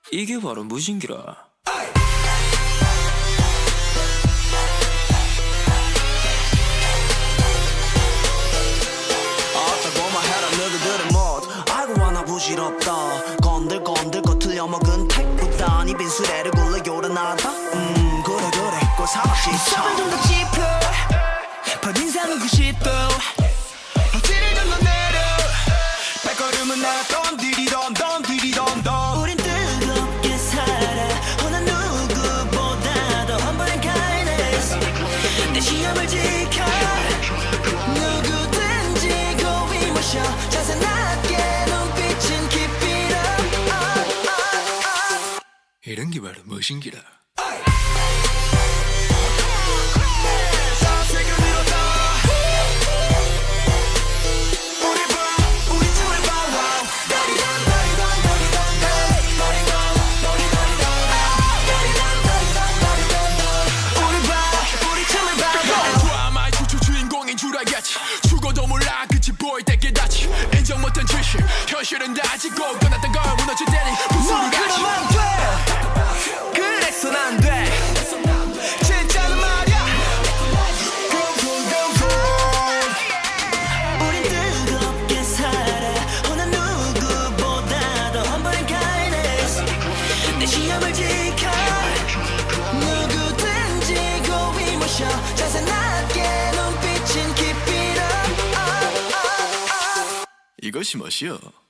이게 바로 무신기라. 부질없다 건들건들 거 틀려먹은 택보다니 빈수레를 굴러 요란하다 그래 그래 꼭 사납지 섭을 좀 더 짚어 퍼진상은 90도 어찌를 좀 더 내려 발걸음은 나던 디리던 던 디리던 던 우린 뜨겁게 살아 어느 누구보다도 humble and kindness 내 시험을 지켜 누구든지 고이 모셔 자세 낮게 이런 게 바로 무신기라. 드라마의 주인공인 줄 알겠지. 죽어도 몰라 끝이 보일 때 깨닫지. 인정 못한 진실 현실은 다지고 끝났던 걸 무너질 때니 무술을 가지. 그래선 안 돼. 진짜는 말야. 우린 뜨겁게 살아. 어느 누구보다도 humble and kindness. 내 시험을 지켜. 누구든지 고이 모셔. 자세 낮게 눈빛은 keep it up. 이것이 멋이여.